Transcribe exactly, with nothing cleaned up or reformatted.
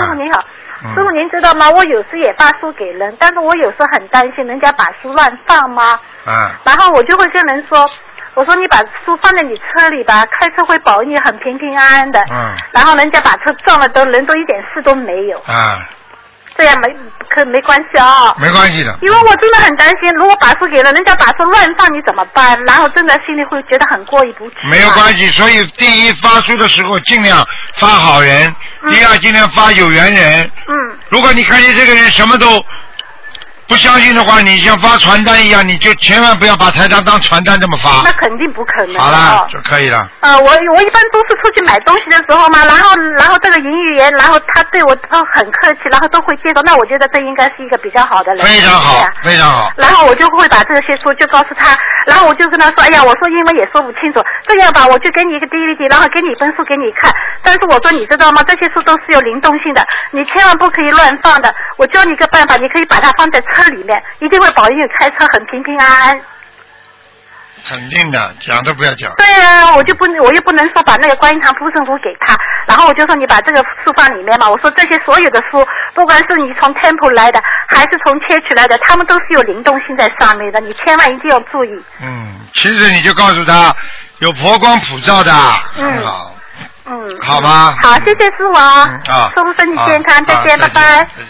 傅你好。师傅您知道吗？我有时也发书给人，但是我有时候很担心人家把书乱放吗？ 啊。 然后我就会跟人说，我说你把书放在你车里吧，开车会保佑你很平平安安的。 嗯。 然后人家把车撞了都人都一点事都没有。 啊。 这样没可没关系啊、哦。 没关系的。 因为我真的很担心，如果把书给了人家，把书乱放你怎么办？然后真的心里会觉得很过意不去、啊。 没有关系，所以第一发书的时候尽量发好人，嗯、第二尽量发有缘人。 嗯。 如果你看见这个人什么都不相信的话，你像发传单一样，你就千万不要把台长当传单这么发。 那肯定不可能。 好了，就可以了。 啊、呃，我我一般都是出去买东西的时候嘛，然后然后这个营业员，然后他对我都很客气，然后都会介绍，那我觉得这应该是一个比较好的人。 非常好，非常好。 然后我就会把这些书就告诉他，然后我就跟他说，哎呀，我说英文也说不清楚，这样吧，我就给你一个 D V D， 然后给你一本书给你看。但是我说你知道吗？这些书都是有灵动性的，你千万不可以乱放的。我教你一个办法，你可以把它放在车里面，一定会保佑你开车很平平安安。 肯定的，讲都不要讲。 对啊，我就不，我又不能说把那个观音堂护身符给他，然后我就说你把这个书放里面嘛。我说这些所有的书，不管是你从 Temple 来的，还是从 Church 来的，他们都是有灵动性在上面的，你千万一定要注意。 嗯，其实你就告诉他有佛光普照的，很好。 嗯， 好吧。 好，谢谢师傅啊。 嗯啊。 师傅身体健康，再见，拜拜。